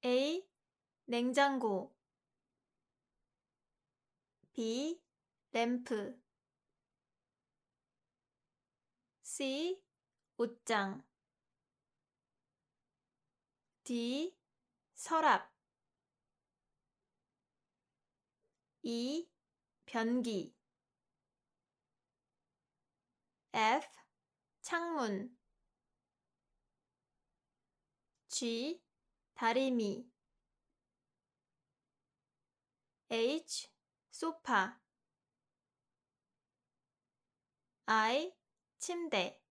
A. 냉장고 B. 램프 C. 옷장 D. 서랍 E. 변기 F. 창문 G. 다리미 H. 소파 I. 침대